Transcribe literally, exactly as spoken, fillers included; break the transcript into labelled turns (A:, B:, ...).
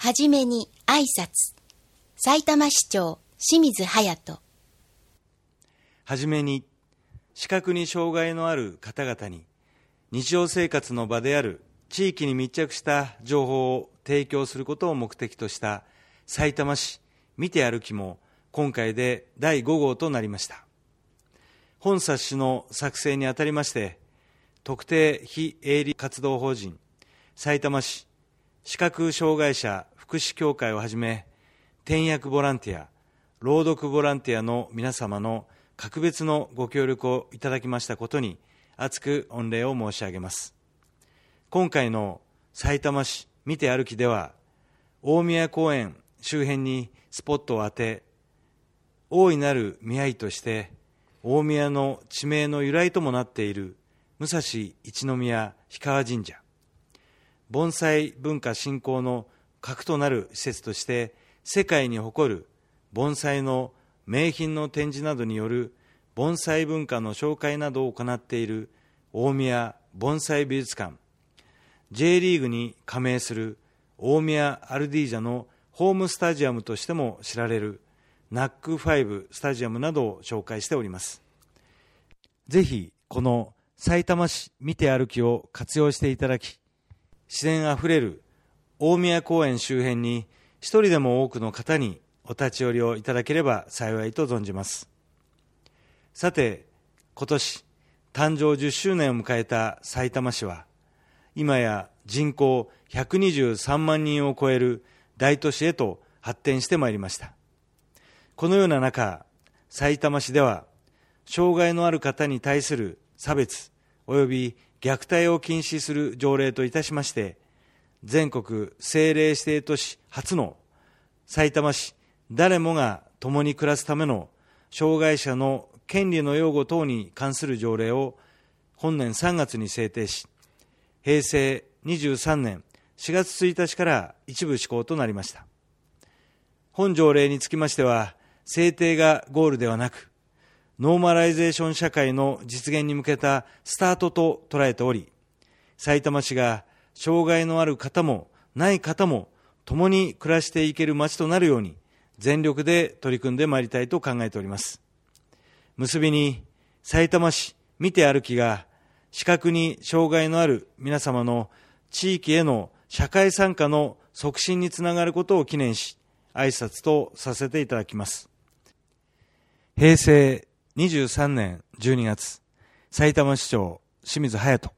A: はじめに挨拶。さいたま市長清水隼人。
B: はじめに、視覚に障害のある方々に日常生活の場である地域に密着した情報を提供することを目的としたさいたま市見て歩きも今回でだいご号となりました。本冊子の作成にあたりまして、特定非営利活動法人さいたま市視覚障害者福祉協会をはじめ、点訳ボランティア、朗読ボランティアの皆様の格別のご協力をいただきましたことに厚く御礼を申し上げます。今回のさいたま市見て歩きでは、大宮公園周辺にスポットを当て、大いなる宮居として大宮の地名の由来ともなっている武蔵一宮氷川神社、盆栽文化振興の核となる施設として世界に誇る盆栽の名品の展示などによる盆栽文化の紹介などを行っている大宮盆栽美術館、 J リーグに加盟する大宮アルディージャのホームスタジアムとしても知られるナックファイブスタジアムなどを紹介しております。ぜひこのさいたま市見て歩きを活用していただき、自然あふれる大宮公園周辺に一人でも多くの方にお立ち寄りをいただければ幸いと存じます。さて、今年誕生じゅっしゅうねんを迎えたさいたま市は、今や人口ひゃくにじゅうさんまんにんを超える大都市へと発展してまいりました。このような中、さいたま市では障害のある方に対する差別及び虐待を禁止する条例といたしまして、全国政令指定都市初のさいたま市誰もが共に暮らすための障害者の権利の擁護等に関する条例を本年さんがつに制定し、へいせいにじゅうさんねんしがつついたちから一部施行となりました。本条例につきましては、制定がゴールではなく、ノーマライゼーション社会の実現に向けたスタートと捉えており、さいたま市が障害のある方もない方も共に暮らしていける街となるように全力で取り組んでまいりたいと考えております。結びに、さいたま市見て歩きが視覚に障害のある皆様の地域への社会参加の促進につながることを記念し、挨拶とさせていただきます。へいせいにじゅうさんねんじゅうにがつ、さいたま市長清水隼人。